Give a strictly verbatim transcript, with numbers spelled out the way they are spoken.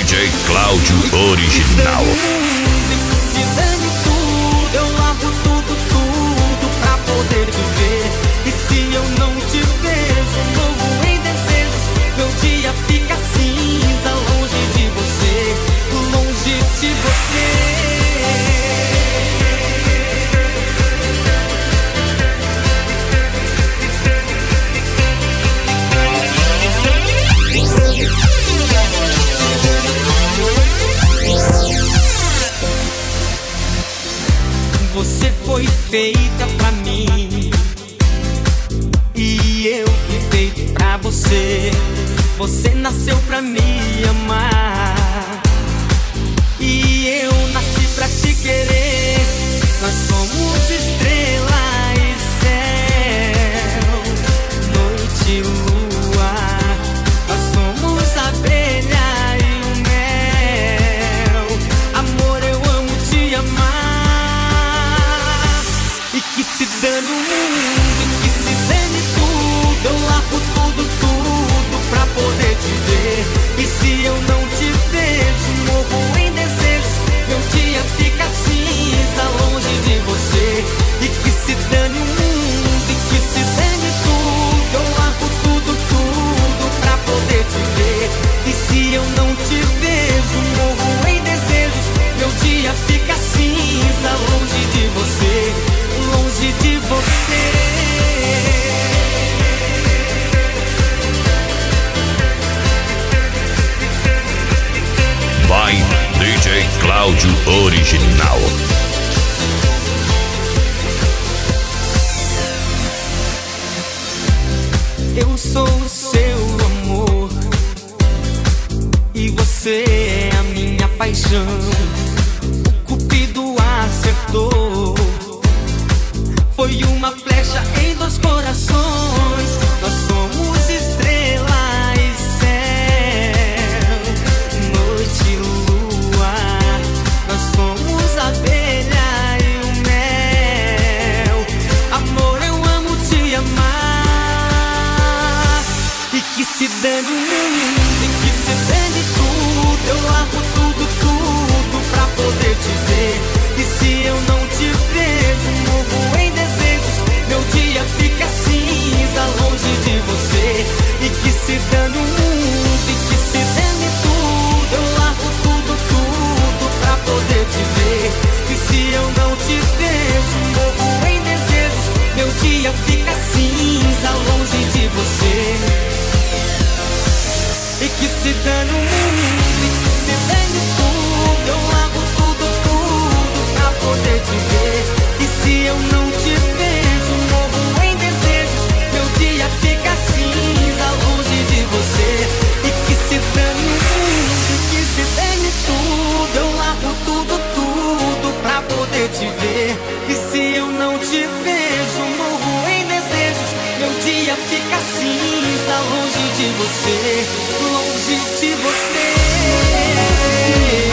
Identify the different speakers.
Speaker 1: J Cláudio Original.
Speaker 2: Se dane tudo, eu largo tudo, tudo pra poder viver. E se eu não te vejo, morro em desejos. Meu dia fica cinza, longe de você, longe de você. Você foi feita pra mim e eu fui feito pra você. Você nasceu pra me amar e eu nasci pra te querer. Nós somos estrela e céu, noite e lua. Nós somos abelha e o mel. Amor, eu amo te amar. E que se dane o mundo, e que se dane tudo. Eu largo tudo, tudo pra poder te ver. E se eu não te vejo, morro em desejos. Meu dia fica cinza, longe de você. E que se dane o mundo, e que se dane tudo. Eu largo tudo, tudo pra poder te ver. E se eu não te vejo, morro em desejos. Meu dia fica cinza, longe de você, longe de você.
Speaker 1: Vai, D J Cláudio Original.
Speaker 2: Eu sou o seu amor e você é a minha paixão. O Cupido acertou, foi uma flecha em dois corações. Nós somos estrela e céu, noite e lua. Nós somos abelha e o mel. Amor, eu amo te amar. E que se dane o mundo, e que se dane tudo. Eu largo tudo, tudo pra poder te ver. E se eu não te vejo, morro em desejos. Meu dia fica cinza, longe de você. E que se dane o mundo, e que se dane tudo. Eu largo tudo, tudo pra poder te ver. E se eu não te vejo, morro em desejos. Meu dia fica cinza, longe de você. E que se dane o mundo, e que se dane tudo. Eu largo tudo, tudo pra poder te ver. E se eu não te vejo, morro em desejos. Meu dia fica cinza, longe de você. E que se dane o mundo, e que se dane tudo. Eu largo tudo, tudo pra poder te ver. E se eu não te vejo, morro em desejos. Meu dia fica cinza, longe de você, longe de você.